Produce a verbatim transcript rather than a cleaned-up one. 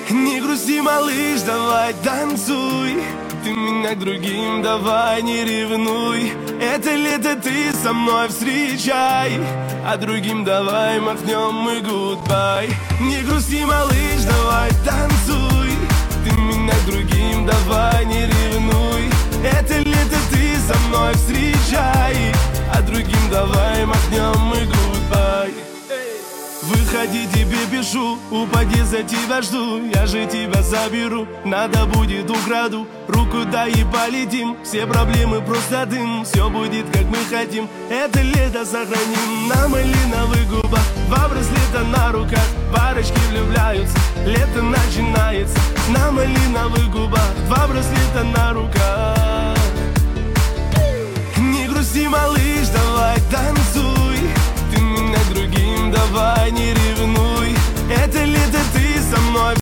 Не грусти, малыш, давай танцуй. Ты меня к другим давай не ревнуй. Это лето ты со мной встречай, а другим давай махнем мы гудбай. Не грусти, малыш, давай танцуй. Ты меня к другим давай не ревнуй. Это лето ты со мной встречай, а другим давай махнем мы гудбай. Выходи, тебе пишу, упади, за тебя жду. Я же тебя заберу, надо будет украду. Руку дай и полетим, все проблемы просто дым. Все будет как мы хотим, это лето сохраним. На малиновых губах, два браслета на руках. Парочки влюбляются, лето начинается. На малиновых губах, два браслета на руках. Не грусти, малыш, давай танцуй. Ты меня к другим давай не ревнуй. Это лето ты со мной